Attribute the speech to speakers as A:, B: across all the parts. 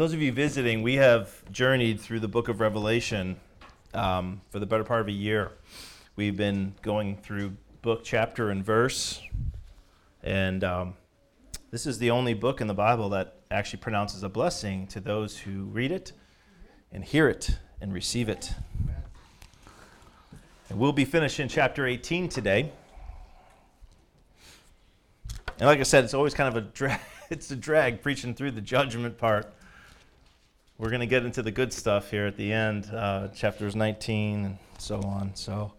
A: Those of you visiting, we have journeyed through the book of Revelation for the better part of a year. We've been going through book, chapter, and verse, and this is the only book in the Bible that actually pronounces a blessing to those who read it and hear it and receive it. And we'll be finishing chapter 18 today. And like I said, it's always kind of a drag. It's a drag preaching through the judgment part. We're going to get into the good stuff here at the end, chapters 19 and so on. So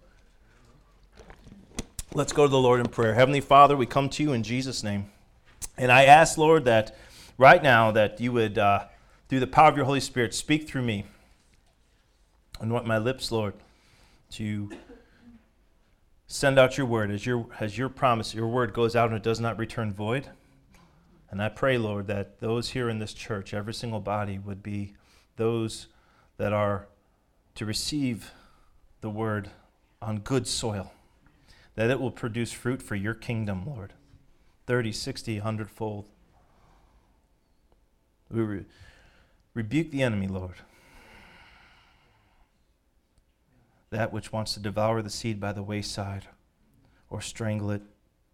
A: let's go to the Lord in prayer. Heavenly Father, we come to you in Jesus' name. And I ask, Lord, that right now that you would, through the power of your Holy Spirit, speak through me. Anoint my lips, Lord, to send out your word as your promise. Your word goes out and it does not return void. And I pray, Lord, that those here in this church, every single body, would be those that are to receive the word on good soil, that it will produce fruit for your kingdom, Lord, 30, 60, 100-fold. We rebuke the enemy, Lord, that which wants to devour the seed by the wayside or strangle it.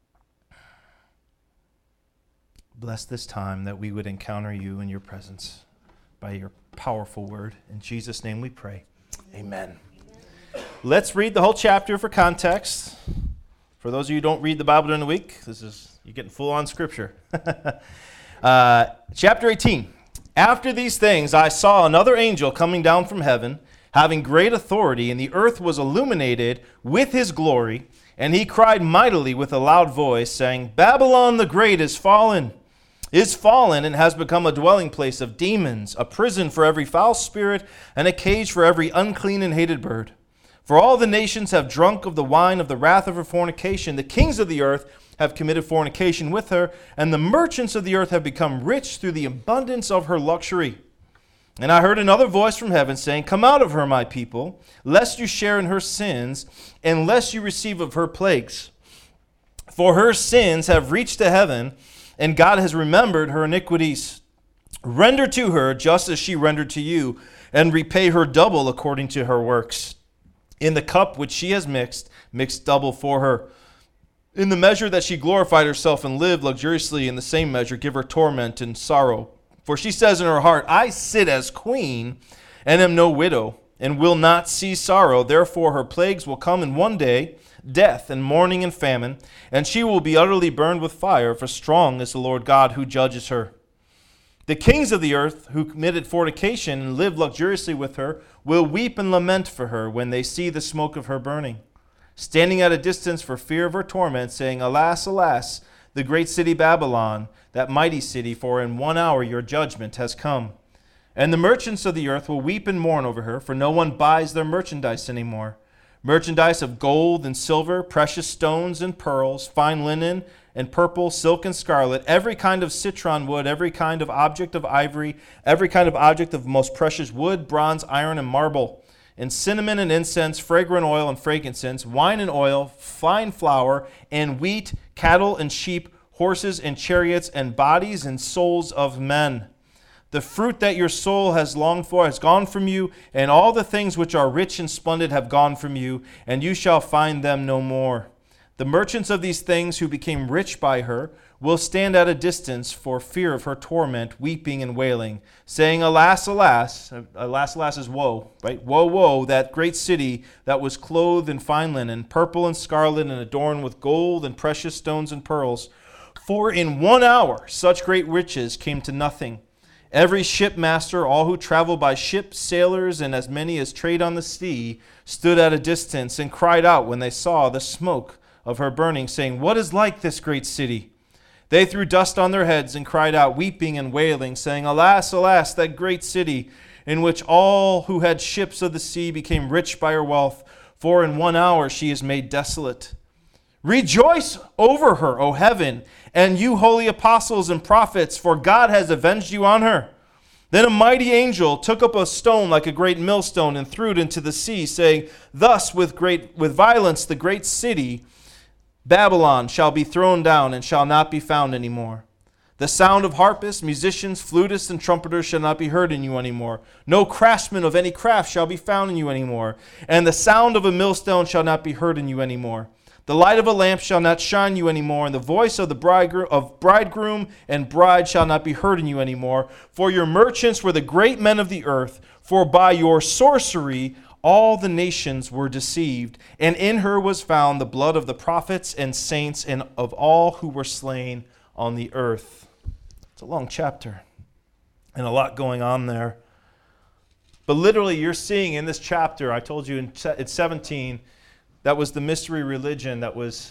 A: Bless this time that we would encounter you in your presence by your powerful word. In Jesus' name we pray. Amen. Let's read the whole chapter for context. For those of you who don't read the Bible during the week, you're getting full-on scripture. Chapter 18. After these things I saw another angel coming down from heaven, having great authority, and the earth was illuminated with his glory. And he cried mightily with a loud voice, saying, Babylon the Great is fallen and has become a dwelling place of demons, a prison for every foul spirit, and a cage for every unclean and hated bird. For all the nations have drunk of the wine of the wrath of her fornication. The kings of the earth have committed fornication with her, and the merchants of the earth have become rich through the abundance of her luxury. And I heard another voice from heaven saying, Come out of her, my people, lest you share in her sins, and lest you receive of her plagues. For her sins have reached to heaven, and God has remembered her iniquities. Render to her just as she rendered to you, and repay her double according to her works. In the cup which she has mix double for her. In the measure that she glorified herself and lived luxuriously, in the same measure give her torment and sorrow. For she says in her heart, I sit as queen, and am no widow, and will not see sorrow. Therefore her plagues will come in one day, death and mourning and famine, and she will be utterly burned with fire, for strong is the Lord God who judges her. The kings of the earth who committed fornication and lived luxuriously with her will weep and lament for her when they see the smoke of her burning, standing at a distance for fear of her torment, saying, Alas, alas, the great city Babylon, that mighty city, for in 1 hour your judgment has come. And the merchants of the earth will weep and mourn over her, for no one buys their merchandise anymore. Merchandise of gold and silver, precious stones and pearls, fine linen and purple, silk and scarlet, every kind of citron wood, every kind of object of ivory, every kind of object of most precious wood, bronze, iron, and marble, and cinnamon and incense, fragrant oil and frankincense, wine and oil, fine flour, and wheat, cattle and sheep, horses and chariots, and bodies and souls of men. The fruit that your soul has longed for has gone from you, and all the things which are rich and splendid have gone from you, and you shall find them no more. The merchants of these things who became rich by her will stand at a distance for fear of her torment, weeping and wailing, saying, Alas, alas, alas, alas is woe, right? Woe, woe, that great city that was clothed in fine linen, purple and scarlet, and adorned with gold and precious stones and pearls. For in 1 hour such great riches came to nothing. Every shipmaster, all who travel by ship, sailors, and as many as trade on the sea, stood at a distance and cried out when they saw the smoke of her burning, saying, What is like this great city? They threw dust on their heads and cried out, weeping and wailing, saying, Alas, alas, that great city, in which all who had ships of the sea became rich by her wealth, for in 1 hour she is made desolate. Rejoice over her, O heaven, and you holy apostles and prophets, for God has avenged you on her. Then a mighty angel took up a stone like a great millstone and threw it into the sea, saying, Thus with violence the great city Babylon shall be thrown down and shall not be found any more. The sound of harpists, musicians, flutists, and trumpeters shall not be heard in you anymore. No craftsman of any craft shall be found in you anymore. And the sound of a millstone shall not be heard in you anymore. The light of a lamp shall not shine you anymore, and the voice of the bridegroom and bride shall not be heard in you anymore. For your merchants were the great men of the earth, for by your sorcery all the nations were deceived. And in her was found the blood of the prophets and saints and of all who were slain on the earth. It's a long chapter and a lot going on there. But literally you're seeing in this chapter, I told you in 17, that was the mystery religion that was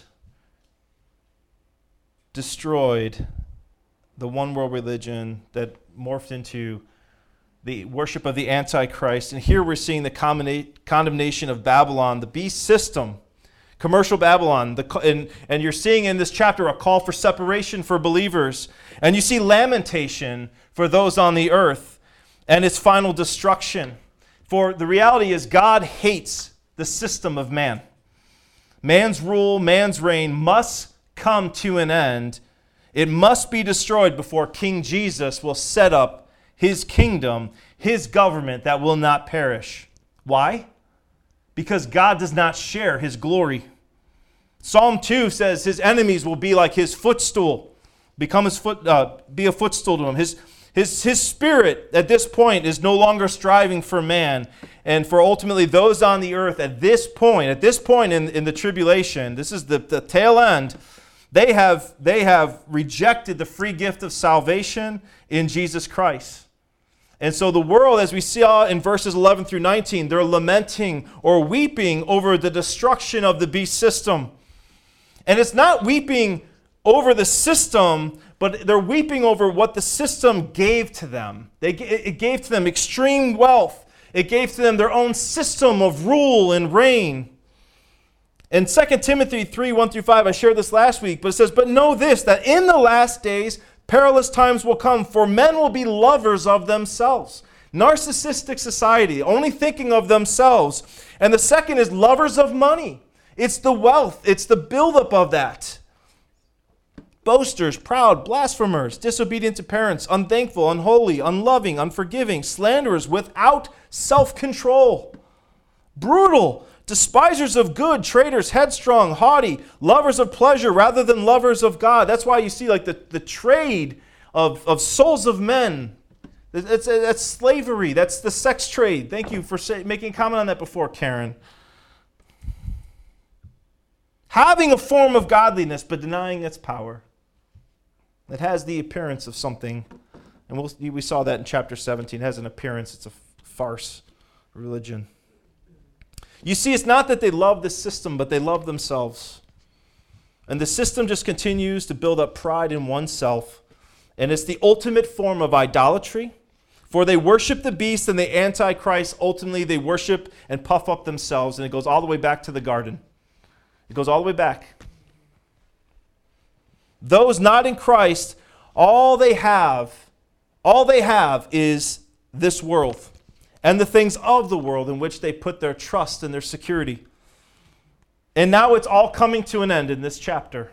A: destroyed, the one world religion that morphed into the worship of the Antichrist. And here we're seeing the condemnation of Babylon, the beast system, commercial Babylon. And you're seeing in this chapter a call for separation for believers. And you see lamentation for those on the earth and its final destruction. For the reality is God hates the system of man. Man's rule, man's reign must come to an end. It must be destroyed before King Jesus will set up his kingdom, his government that will not perish. Why? Because God does not share his glory. Psalm 2 says his enemies will be like his footstool, be a footstool to him. His spirit at this point is no longer striving for man and for ultimately those on the earth at this point in the tribulation. This is the tail end. They have rejected the free gift of salvation in Jesus Christ. And so the world, as we saw in verses 11 through 19, they're lamenting or weeping over the destruction of the beast system. And it's not weeping over the system, but they're weeping over what the system gave to them. It gave to them extreme wealth. It gave to them their own system of rule and reign. In 2 Timothy 3, 1 through 5, I shared this last week, but it says, "But know this, that in the last days perilous times will come, for men will be lovers of themselves." Narcissistic society, only thinking of themselves. And the second is lovers of money. It's the wealth. It's the buildup of that. Boasters, proud, blasphemers, disobedient to parents, unthankful, unholy, unloving, unforgiving, slanderers, without self-control, brutal, despisers of good, traitors, headstrong, haughty, lovers of pleasure rather than lovers of God. That's why you see like the trade of souls of men. That's slavery. That's the sex trade. Thank you for making a comment on that before, Karen. Having a form of godliness but denying its power. It has the appearance of something, and we saw that in chapter 17. It has an appearance. It's a farce religion. You see, it's not that they love the system, but they love themselves. And the system just continues to build up pride in oneself. And it's the ultimate form of idolatry. For they worship the beast and the Antichrist. Ultimately, they worship and puff up themselves. And it goes all the way back to the garden. It goes all the way back. Those not in Christ, all they have is this world and the things of the world in which they put their trust and their security. And now it's all coming to an end in this chapter.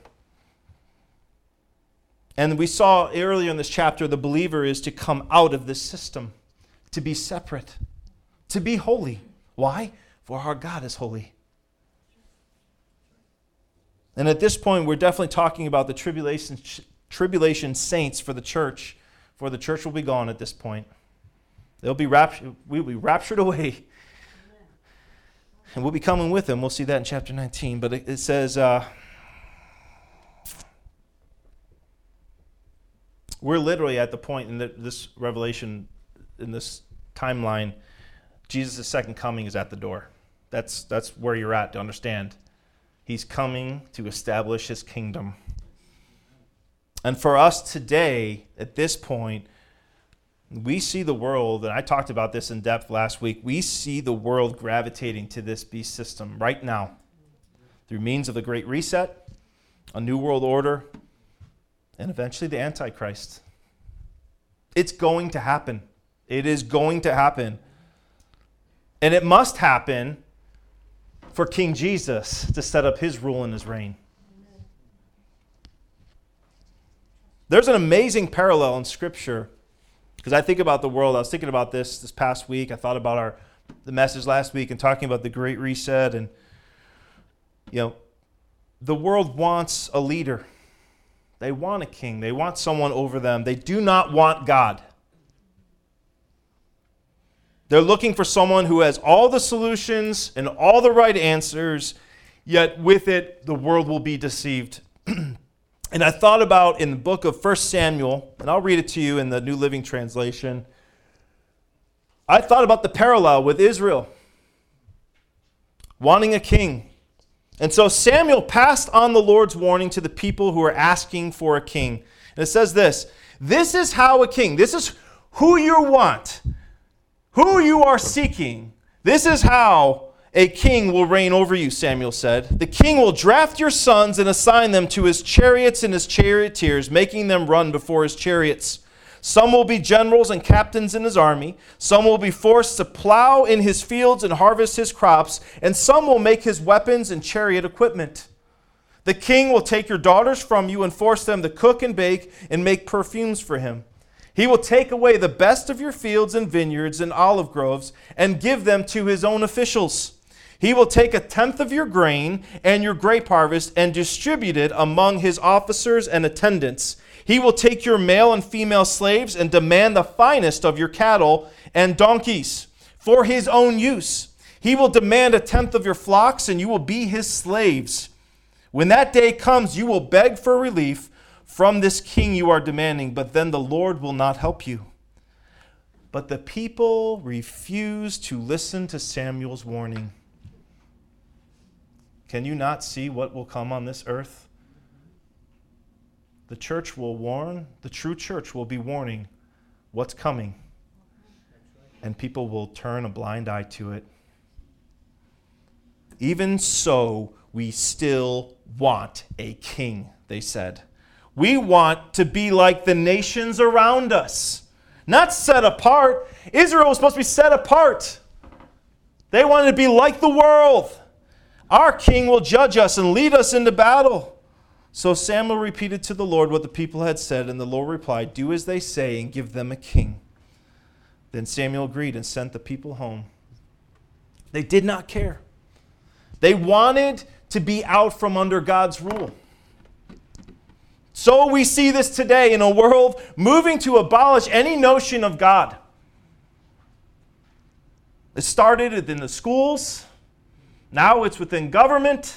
A: And we saw earlier in this chapter, the believer is to come out of this system, to be separate, to be holy. Why? For our God is holy. And at this point, we're definitely talking about the tribulation saints for the church, for the church will be gone at this point. We'll be raptured away. And we'll be coming with them. We'll see that in chapter 19. But it says, we're literally at the point in this revelation, in this timeline, Jesus' second coming is at the door. That's where you're at to understand. He's coming to establish his kingdom. And for us today, at this point, we see the world, and I talked about this in depth last week, we see the world gravitating to this beast system right now through means of the Great Reset, a new world order, and eventually the Antichrist. It's going to happen. It is going to happen. And it must happen for King Jesus to set up his rule and his reign. There's an amazing parallel in Scripture. Because I think about the world. I was thinking about this past week. I thought about the message last week and talking about the Great Reset. And, the world wants a leader. They want a king. They want someone over them. They do not want God. They're looking for someone who has all the solutions and all the right answers, yet with it, the world will be deceived. And I thought about in the book of 1 Samuel, and I'll read it to you in the New Living Translation. I thought about the parallel with Israel, wanting a king. And so Samuel passed on the Lord's warning to the people who are asking for a king. And it says this is how a king, this is who you want, who you are seeking. This is how a king will reign over you, Samuel said. The king will draft your sons and assign them to his chariots and his charioteers, making them run before his chariots. Some will be generals and captains in his army. Some will be forced to plow in his fields and harvest his crops. And some will make his weapons and chariot equipment. The king will take your daughters from you and force them to cook and bake and make perfumes for him. He will take away the best of your fields and vineyards and olive groves and give them to his own officials. He will take 1/10 of your grain and your grape harvest and distribute it among his officers and attendants. He will take your male and female slaves and demand the finest of your cattle and donkeys for his own use. He will demand 1/10 of your flocks, and you will be his slaves. When that day comes, you will beg for relief from this king you are demanding, but then the Lord will not help you. But the people refused to listen to Samuel's warning. Can you not see what will come on this earth? The church will warn, the true church will be warning what's coming, and people will turn a blind eye to it. Even so, we still want a king, they said. We want to be like the nations around us, not set apart. Israel was supposed to be set apart. They wanted to be like the world. Our king will judge us and lead us into battle. So Samuel repeated to the Lord what the people had said, and the Lord replied, "Do as they say and give them a king." Then Samuel agreed and sent the people home. They did not care. They wanted to be out from under God's rule. So we see this today in a world moving to abolish any notion of God. It started within the schools. Now it's within government.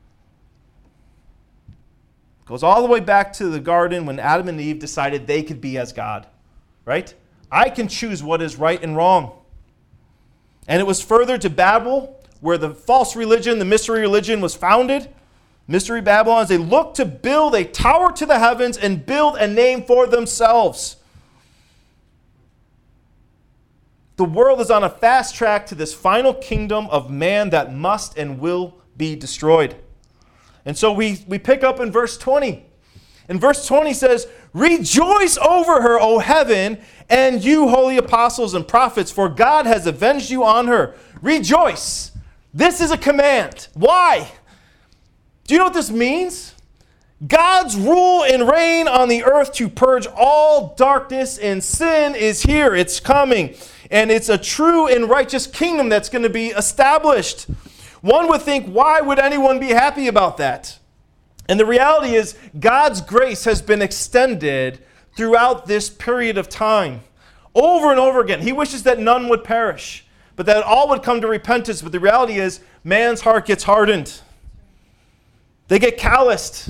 A: It goes all the way back to the garden when Adam and Eve decided they could be as God. Right? I can choose what is right and wrong. And it was further to Babel, where the false religion, the mystery religion was founded. Mystery Babylon, as they looked to build a tower to the heavens and build a name for themselves. The world is on a fast track to this final kingdom of man that must and will be destroyed. And so we pick up in verse 20. And verse 20 says, "Rejoice over her, O heaven, and you holy apostles and prophets, for God has avenged you on her." Rejoice. This is a command. Why? Do you know what this means? God's rule and reign on the earth to purge all darkness and sin is here. It's coming. And it's a true and righteous kingdom that's going to be established. One would think, why would anyone be happy about that? And the reality is, God's grace has been extended throughout this period of time. Over and over again. He wishes that none would perish, but that all would come to repentance. But the reality is, man's heart gets hardened. They get calloused.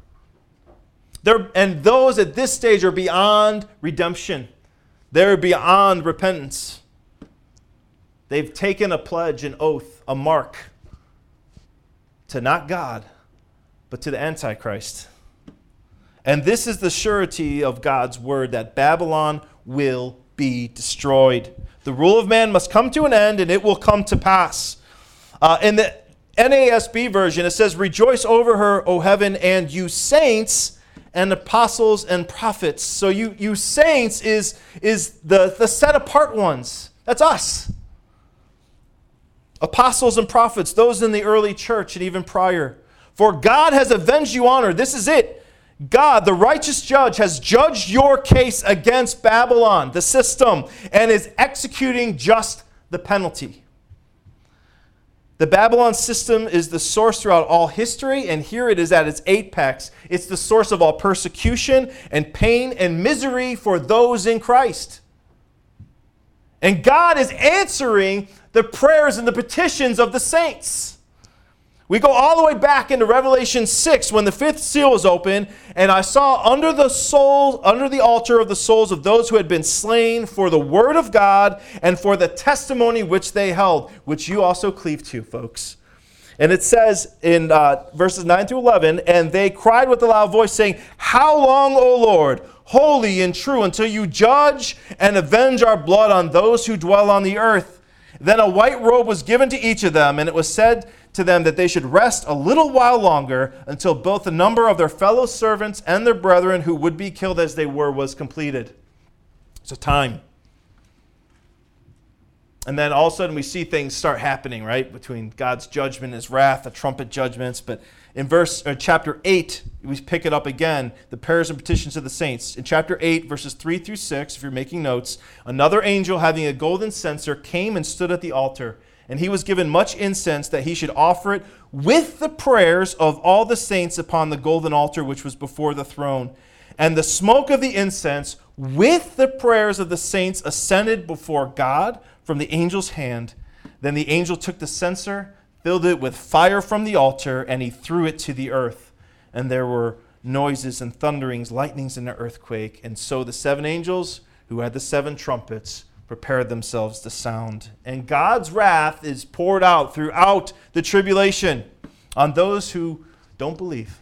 A: And those at this stage are beyond redemption. They're beyond repentance. They've taken a pledge, an oath, a mark to not God, but to the Antichrist. And this is the surety of God's word, that Babylon will be destroyed. The rule of man must come to an end, and it will come to pass. In the NASB version, it says, "Rejoice over her, O heaven, and you saints and apostles and prophets." So you saints is the set apart ones. That's us. Apostles and prophets, those in the early church and even prior. "For God has avenged you on her." This is it. God, the righteous judge, has judged your case against Babylon, the system, and is executing just the penalty. The Babylon system is the source throughout all history, and here it is at its apex. It's the source of all persecution and pain and misery for those in Christ. And God is answering the prayers and the petitions of the saints. We go all the way back into Revelation 6 when the fifth seal was opened, and I saw under the altar of the souls of those who had been slain for the word of God and for the testimony which they held, which you also cleave to, folks. And it says in verses 9 through 11, and they cried with a loud voice, saying, How long, O Lord, holy and true, until you judge and avenge our blood on those who dwell on the earth? Then a white robe was given to each of them, and it was said to them that they should rest a little while longer until both the number of their fellow servants and their brethren who would be killed as they were was completed. It's a time. And then all of a sudden we see things start happening, right? Between God's judgment and his wrath, the trumpet judgments. But in chapter 8, we pick it up again, the prayers and petitions of the saints. In chapter 8, verses 3 through 6, if you're making notes, another angel having a golden censer came and stood at the altar. And he was given much incense that he should offer it with the prayers of all the saints upon the golden altar which was before the throne. And the smoke of the incense with the prayers of the saints ascended before God from the angel's hand. Then the angel took the censer, filled it with fire from the altar, and he threw it to the earth. And there were noises and thunderings, lightnings, and an earthquake. And so the seven angels who had the seven trumpets prepared themselves to sound. And God's wrath is poured out throughout the tribulation on those who don't believe.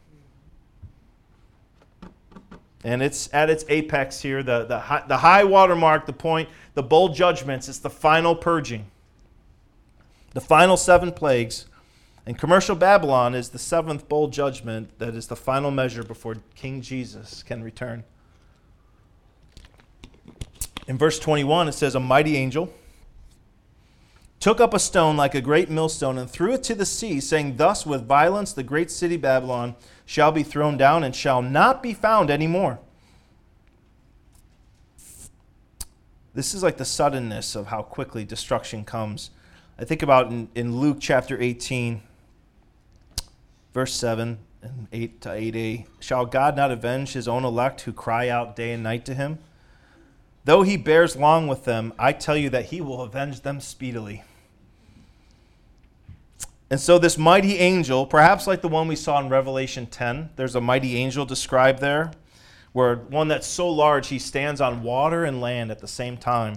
A: And it's at its apex here, the high water mark, the point, the bowl judgments. It's the final purging. The final 7 plagues. And commercial Babylon is the 7th bowl judgment that is the final measure before King Jesus can return. In verse 21, it says, A mighty angel took up a stone like a great millstone and threw it to the sea, saying, Thus with violence the great city Babylon shall be thrown down and shall not be found anymore. This is like the suddenness of how quickly destruction comes. I think about in Luke chapter 18, verse 7 and 8 to 8a. Shall God not avenge his own elect who cry out day and night to him? Though he bears long with them, I tell you that he will avenge them speedily. And so this mighty angel, perhaps like the one we saw in Revelation 10, there's a mighty angel described there, where one that's so large he stands on water and land at the same time.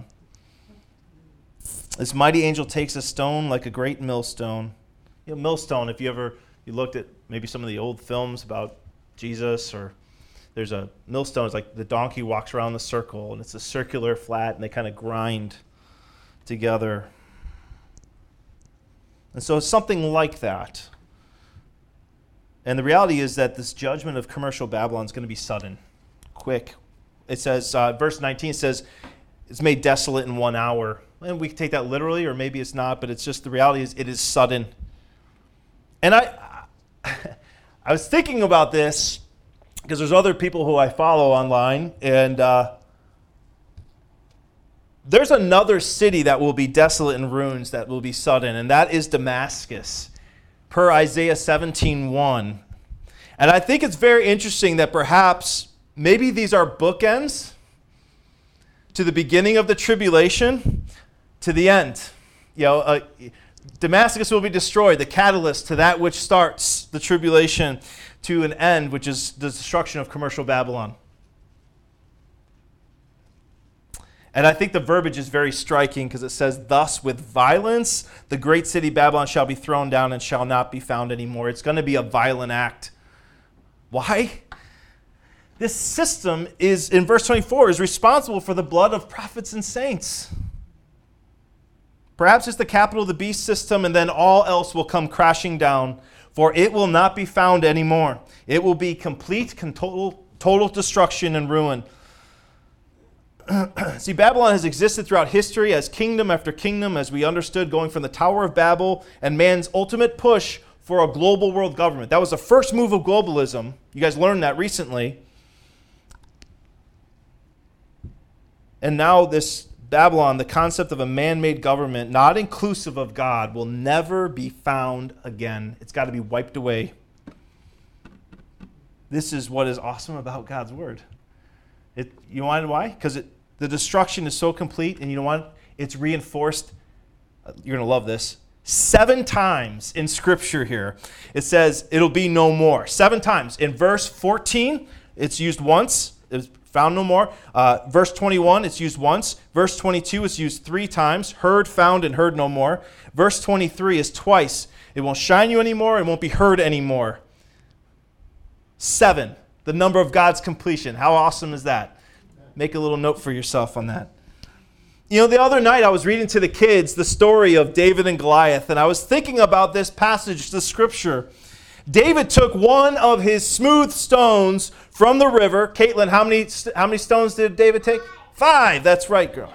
A: This mighty angel takes a stone like a great millstone. You know, millstone, if you looked at maybe some of the old films about Jesus, or there's a millstone, it's like the donkey walks around the circle, and it's a circular flat, and they kind of grind together. And so it's something like that. And the reality is that this judgment of commercial Babylon is going to be sudden, quick. It says, verse 19 says, it's made desolate in 1 hour. And we can take that literally, or maybe it's not, but it's just the reality is it is sudden. And I was thinking about this because there's other people who I follow online, and there's another city that will be desolate in ruins that will be sudden, and that is Damascus, per Isaiah 17:1. And I think it's very interesting that perhaps maybe these are bookends to the beginning of the tribulation to the end. Damascus will be destroyed, the catalyst to that which starts the tribulation to an end, which is the destruction of commercial Babylon. And I think the verbiage is very striking because it says, Thus with violence the great city Babylon shall be thrown down and shall not be found anymore. It's going to be a violent act. Why? This system is, in verse 24, is responsible for the blood of prophets and saints. Perhaps it's the capital of the beast system, and then all else will come crashing down, for it will not be found anymore. It will be complete, total destruction and ruin. See, Babylon has existed throughout history as kingdom after kingdom, as we understood, going from the Tower of Babel and man's ultimate push for a global world government. That was the first move of globalism. You guys learned that recently. And now this Babylon, the concept of a man-made government, not inclusive of God, will never be found again. It's got to be wiped away. This is what is awesome about God's word. You know why? Because the destruction is so complete, and you know what? It's reinforced. You're going to love this. 7 times in Scripture here, it says it'll be no more. 7 times. In verse 14, it's used once. It's found no more. Verse 21, it's used once. Verse 22, it's used 3 times. Heard, found, and heard no more. Verse 23 is twice. It won't shine you anymore. It won't be heard anymore. 7, the number of God's completion. How awesome is that? Make a little note for yourself on that. You know, the other night I was reading to the kids the story of David and Goliath, and I was thinking about this passage, the Scripture. David took one of his smooth stones from the river. Caitlin, how many stones did David take? 5. That's right, girl.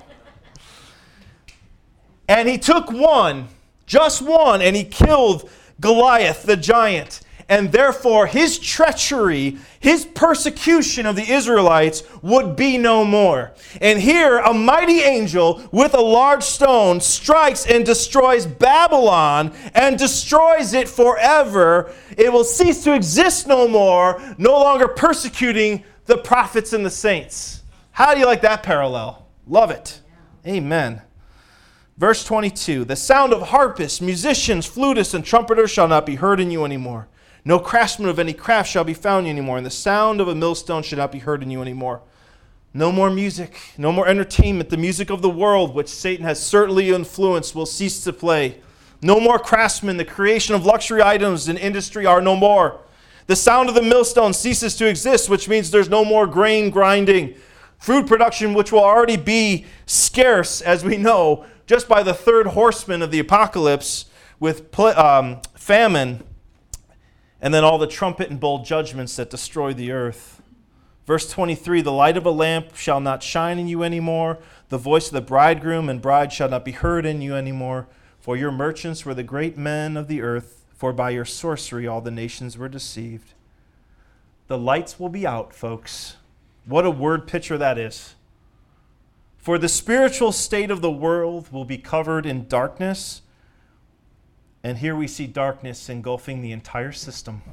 A: And he took one, just one, and he killed Goliath, the giant. And therefore, his treachery, his persecution of the Israelites would be no more. And here, a mighty angel with a large stone strikes and destroys Babylon and destroys it forever. It will cease to exist no more, no longer persecuting the prophets and the saints. How do you like that parallel? Love it. Amen. Verse 22, the sound of harpists, musicians, flutists, and trumpeters shall not be heard in you anymore. No craftsman of any craft shall be found in you anymore, and the sound of a millstone should not be heard in you anymore. No more music, no more entertainment. The music of the world, which Satan has certainly influenced, will cease to play. No more craftsmen. The creation of luxury items in industry are no more. The sound of the millstone ceases to exist, which means there's no more grain grinding. Food production, which will already be scarce, as we know, just by the third horseman of the apocalypse with famine, and then all the trumpet and bowl judgments that destroy the earth. Verse 23, the light of a lamp shall not shine in you anymore. The voice of the bridegroom and bride shall not be heard in you anymore. For your merchants were the great men of the earth, for by your sorcery all the nations were deceived. The lights will be out, folks. What a word picture that is. For the spiritual state of the world will be covered in darkness. And here we see darkness engulfing the entire system.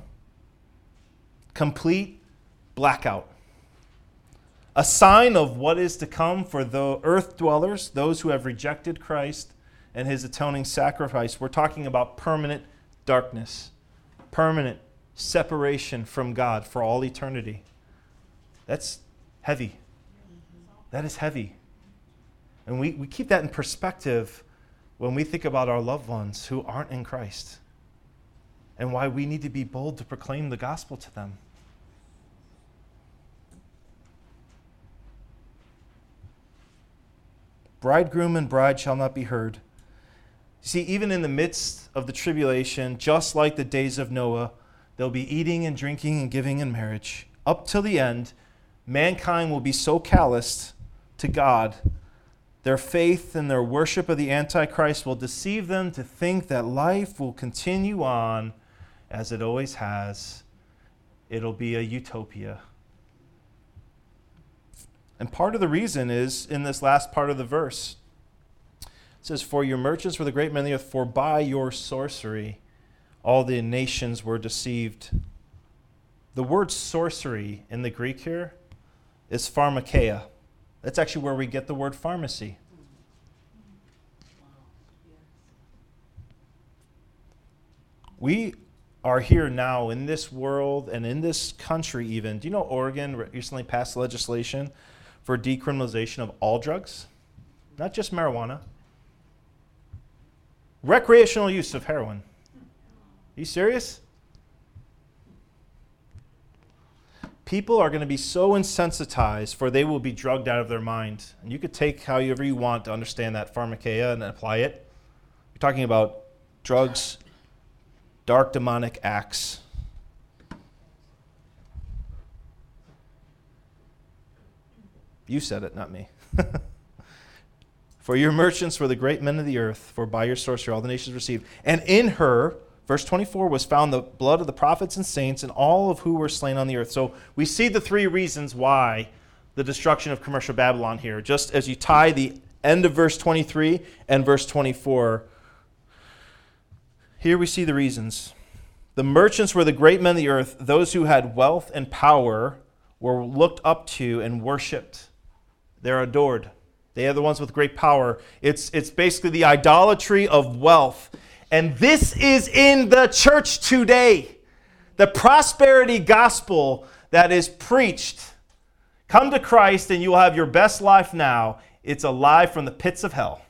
A: Complete blackout. A sign of what is to come for the earth dwellers, those who have rejected Christ and his atoning sacrifice. We're talking about permanent darkness, permanent separation from God for all eternity. That's heavy. That is heavy. And we keep that in perspective when we think about our loved ones who aren't in Christ and why we need to be bold to proclaim the gospel to them. Bridegroom and bride shall not be heard. See, even in the midst of the tribulation, just like the days of Noah, they'll be eating and drinking and giving in marriage. Up till the end, mankind will be so calloused to God, their faith and their worship of the Antichrist will deceive them to think that life will continue on as it always has. It'll be a utopia. And part of the reason is in this last part of the verse. It says, for your merchants were the great men of the earth, for by your sorcery all the nations were deceived. The word sorcery in the Greek here is pharmakeia. That's actually where we get the word pharmacy. We are here now in this world and in this country even. Do you know Oregon recently passed legislation for decriminalization of all drugs? Not just marijuana. Recreational use of heroin. Are you serious? People are going to be so insensitized, for they will be drugged out of their mind. And you could take however you want to understand that pharmakeia and apply it. You're talking about drugs, dark demonic acts. You said it, not me. For your merchants were the great men of the earth, for by your sorcery all the nations received. And in her, Verse 24 was found the blood of the prophets and saints and all of who were slain on the earth. So we see the three reasons why the destruction of commercial Babylon here. Just as you tie the end of verse 23 and verse 24, here we see the reasons. The merchants were the great men of the earth. Those who had wealth and power were looked up to and worshipped. They're adored. They are the ones with great power. It's basically the idolatry of wealth. And this is in the church today. The prosperity gospel that is preached. Come to Christ and you will have your best life now. It's a lie from the pits of hell.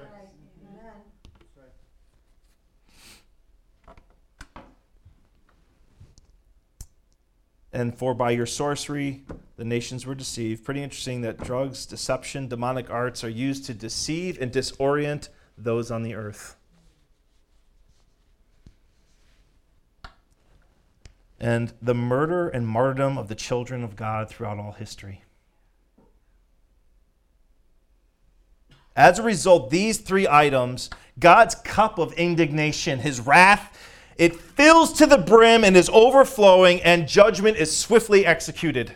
A: And for by your sorcery, the nations were deceived. Pretty interesting that drugs, deception, demonic arts are used to deceive and disorient those on the earth. And the murder and martyrdom of the children of God throughout all history. As a result, these three items, God's cup of indignation, his wrath, it fills to the brim and is overflowing, and judgment is swiftly executed.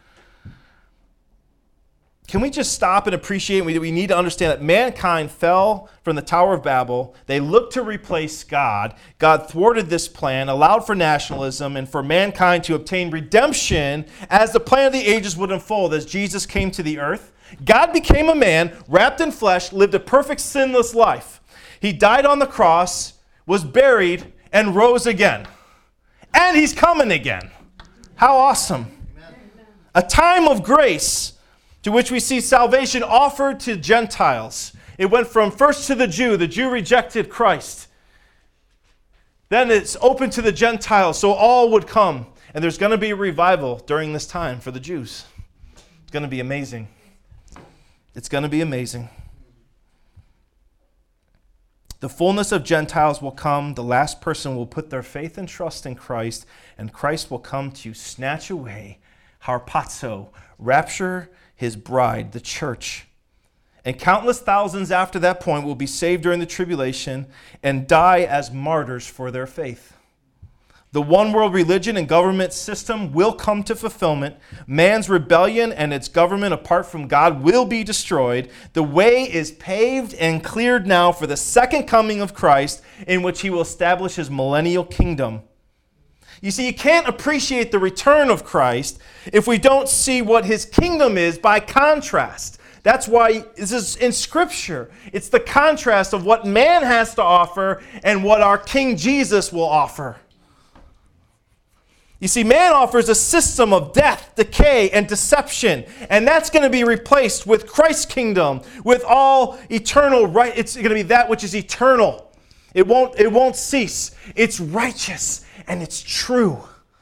A: Can we just stop and appreciate? We need to understand that mankind fell from the Tower of Babel. They looked to replace God. God thwarted this plan, allowed for nationalism, and for mankind to obtain redemption as the plan of the ages would unfold as Jesus came to the earth. God became a man, wrapped in flesh, lived a perfect sinless life. He died on the cross, was buried, and rose again. And he's coming again. How awesome. Amen. A time of grace to which we see salvation offered to Gentiles. It went from first to the Jew. The Jew rejected Christ. Then it's open to the Gentiles, so all would come. And there's going to be a revival during this time for the Jews. It's going to be amazing. It's going to be amazing. The fullness of Gentiles will come. The last person will put their faith and trust in Christ, and Christ will come to snatch away, harpazo, rapture his bride, the church. And countless thousands after that point will be saved during the tribulation and die as martyrs for their faith. The one world religion and government system will come to fulfillment. Man's rebellion and its government apart from God will be destroyed. The way is paved and cleared now for the second coming of Christ, in which he will establish his millennial kingdom. You see, you can't appreciate the return of Christ if we don't see what his kingdom is by contrast. That's why this is in Scripture. It's the contrast of what man has to offer and what our King Jesus will offer. You see, man offers a system of death, decay, and deception. And that's going to be replaced with Christ's kingdom, with all eternal right. It's going to be that which is eternal. It won't cease. It's righteous and it's true.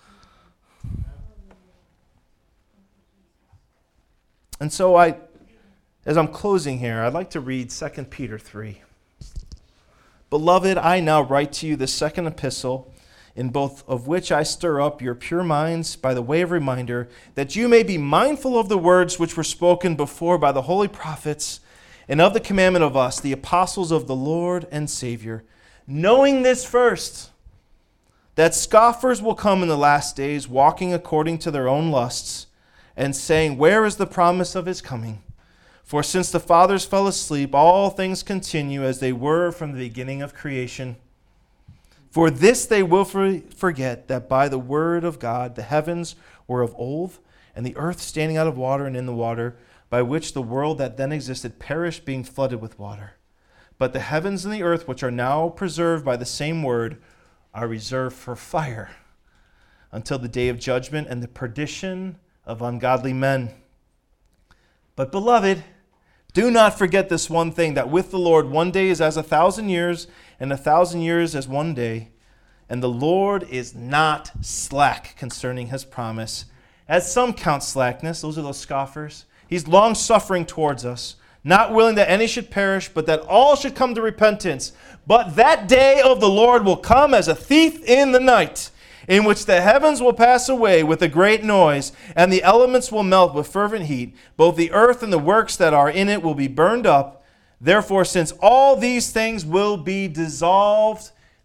A: And so as I'm closing here, I'd like to read 2 Peter 3. Beloved, I now write to you the second epistle, in both of which I stir up your pure minds by the way of reminder, that you may be mindful of the words which were spoken before by the holy prophets, and of the commandment of us, the apostles of the Lord and Savior, knowing this first, that scoffers will come in the last days, walking according to their own lusts, and saying, where is the promise of his coming? For since the fathers fell asleep, all things continue as they were from the beginning of creation. For this they will forget that by the word of God the heavens were of old, and the earth standing out of water and in the water, by which the world that then existed perished, being flooded with water. But the heavens and the earth, which are now preserved by the same word, are reserved for fire, until the day of judgment and the perdition of ungodly men. But beloved, do not forget this one thing, that with the Lord 1 day is as 1,000 years, and 1,000 years as 1 day. And the Lord is not slack concerning his promise, as some count slackness. Those are those scoffers. He's long-suffering towards us, not willing that any should perish, but that all should come to repentance. But that day of the Lord will come as a thief in the night, in which the heavens will pass away with a great noise, and the elements will melt with fervent heat. Both the earth and the works that are in it will be burned up. Therefore, since all these things will be dissolved,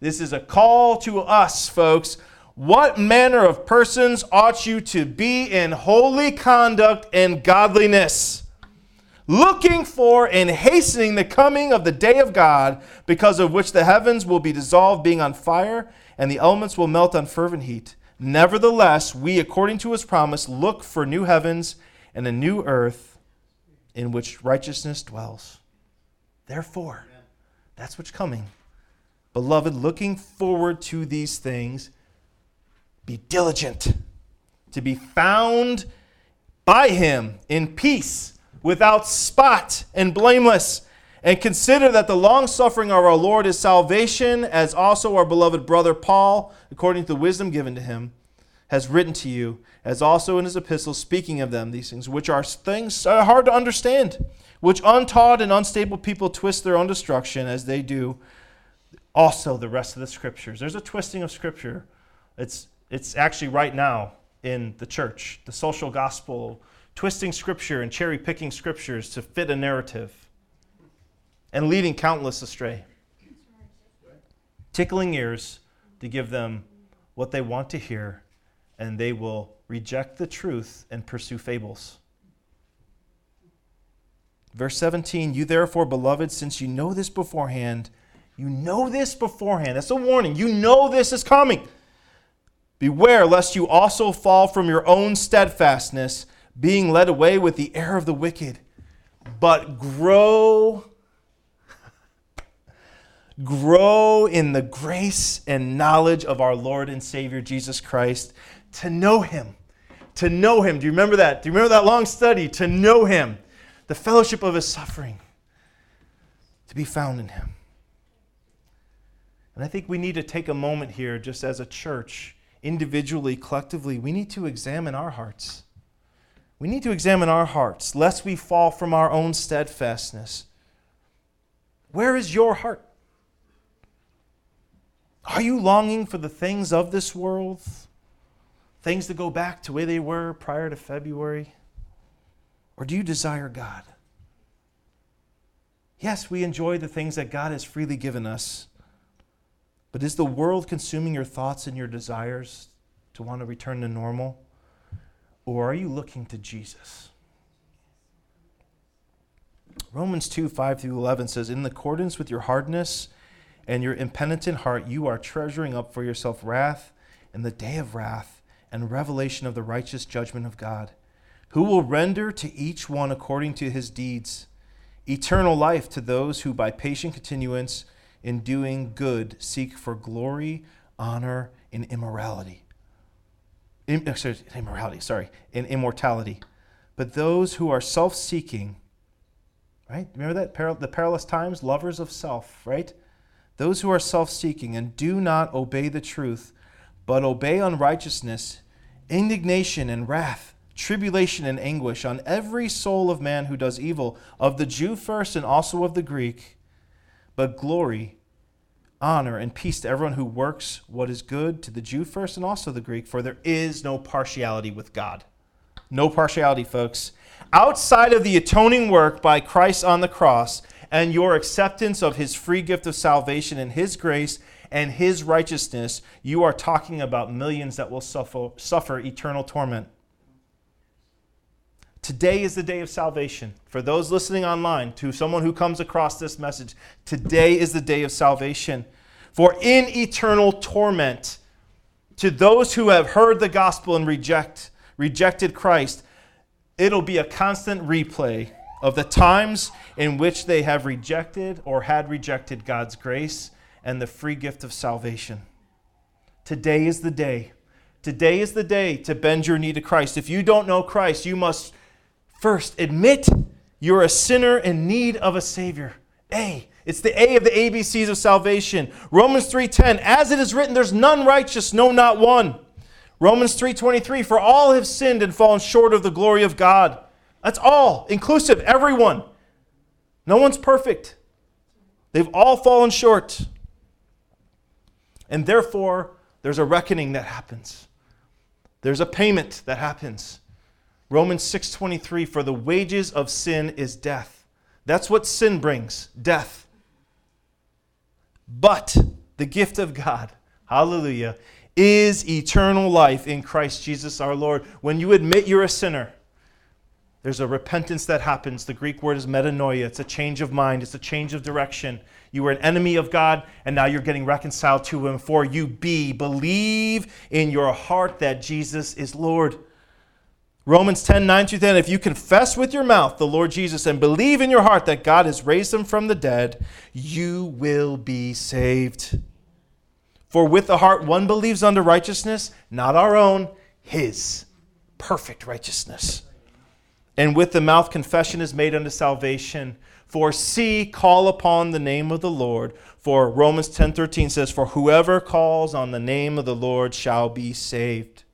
A: This is a call to us, folks. What manner of persons ought you to be in holy conduct and godliness, looking for and hastening the coming of the day of God, because of which the heavens will be dissolved, being on fire, and the elements will melt on fervent heat. Nevertheless, we, according to his promise, look for new heavens and a new earth in which righteousness dwells. Therefore, that's what's coming. Beloved, looking forward to these things, be diligent to be found by him in peace, without spot and blameless. And consider that the long-suffering of our Lord is salvation, as also our beloved brother Paul, according to the wisdom given to him, has written to you, as also in his epistles, speaking of them, these things, which are things hard to understand, which untaught and unstable people twist their own destruction, as they do also the rest of the Scriptures. There's a twisting of Scripture. It's actually right now in the church, the social gospel, twisting Scripture and cherry-picking Scriptures to fit a narrative and leading countless astray. Tickling ears to give them what they want to hear, and they will reject the truth and pursue fables. Verse 17, you therefore, beloved, since you know this beforehand, that's a warning, you know this is coming. Beware lest you also fall from your own steadfastness, being led away with the error of the wicked, but grow in the grace and knowledge of our Lord and Savior Jesus Christ, to know him. Do you remember that? Do you remember that long study? To know him, the fellowship of his suffering, to be found in him. And I think we need to take a moment here, just as a church, individually, collectively, we need to examine our hearts. We need to examine our hearts, lest we fall from our own steadfastness. Where is your heart? Are you longing for the things of this world? Things that go back to where they were prior to February? Or do you desire God? Yes, we enjoy the things that God has freely given us. But is the world consuming your thoughts and your desires to want to return to normal? Or are you looking to Jesus? Romans 2, 5-11 says, in accordance with your hardness and your impenitent heart, you are treasuring up for yourself wrath in the day of wrath and revelation of the righteous judgment of God, who will render to each one according to his deeds, eternal life to those who by patient continuance in doing good seek for glory, honor, and immortality. But those who are self-seeking, right? Remember that? The perilous times, lovers of self, right? Those who are self-seeking and do not obey the truth, but obey unrighteousness, indignation and wrath, tribulation and anguish on every soul of man who does evil, of the Jew first and also of the Greek, but glory, honor, and peace to everyone who works what is good, to the Jew first and also the Greek, for there is no partiality with God. No partiality, folks. Outside of the atoning work by Christ on the cross and your acceptance of his free gift of salvation and his grace and his righteousness, you are talking about millions that will suffer eternal torment. Today is the day of salvation. For those listening online, to someone who comes across this message, today is the day of salvation. For in eternal torment, to those who have heard the gospel and rejected Christ, it'll be a constant replay of the times in which they have rejected or had rejected God's grace and the free gift of salvation. Today is the day. Today is the day to bend your knee to Christ. If you don't know Christ, you must first admit you're a sinner in need of a Savior. It's the A of the ABCs of salvation. Romans 3:10, as it is written, there's none righteous, no, not one. Romans 3:23, for all have sinned and fallen short of the glory of God. That's all, inclusive, everyone. No one's perfect. They've all fallen short. And therefore, there's a reckoning that happens. There's a payment that happens. Romans 6:23, for the wages of sin is death. That's what sin brings, death. But the gift of God, hallelujah, is eternal life in Christ Jesus our Lord. When you admit you're a sinner, there's a repentance that happens. The Greek word is metanoia. It's a change of mind. It's a change of direction. You were an enemy of God, and now you're getting reconciled to Him. For you believe in your heart that Jesus is Lord. Romans 10:9-10, if you confess with your mouth the Lord Jesus and believe in your heart that God has raised Him from the dead, you will be saved. For with the heart one believes unto righteousness, not our own, His perfect righteousness. And with the mouth confession is made unto salvation. For see, call upon the name of the Lord. For Romans 10:13 says, for whoever calls on the name of the Lord shall be saved.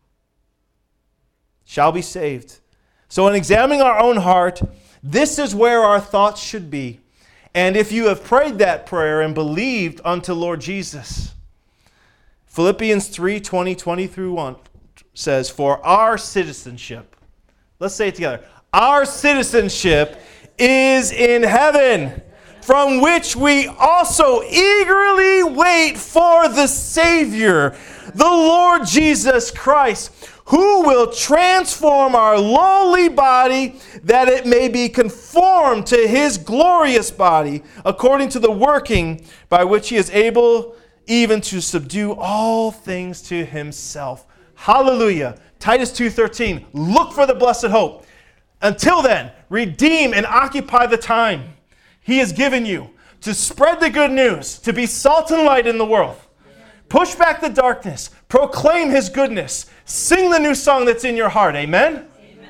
A: Shall be saved. So in examining our own heart, this is where our thoughts should be. And if you have prayed that prayer and believed unto Lord Jesus, Philippians 3:20-21 says, for our citizenship, let's say it together, our citizenship is in heaven, from which we also eagerly wait for the Savior, the Lord Jesus Christ, who will transform our lowly body that it may be conformed to His glorious body, according to the working by which He is able even to subdue all things to Himself. Hallelujah. Titus 2:13, look for the blessed hope. Until then, redeem and occupy the time He has given you to spread the good news, to be salt and light in the world. Push back the darkness. Proclaim His goodness. Sing the new song that's in your heart. Amen? Amen.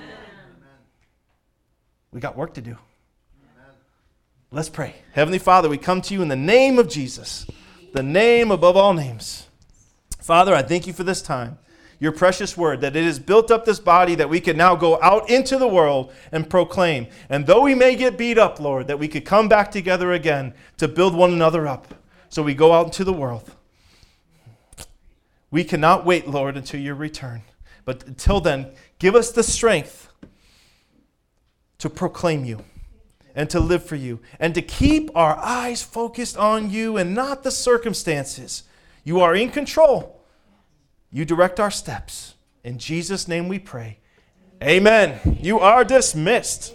A: We got work to do. Amen. Let's pray. Heavenly Father, we come to you in the name of Jesus, the name above all names. Father, I thank you for this time, your precious word, that it has built up this body that we can now go out into the world and proclaim. And though we may get beat up, Lord, that we could come back together again to build one another up. So we go out into the world. We cannot wait, Lord, until your return. But until then, give us the strength to proclaim you and to live for you and to keep our eyes focused on you and not the circumstances. You are in control. You direct our steps. In Jesus' name we pray. Amen. You are dismissed.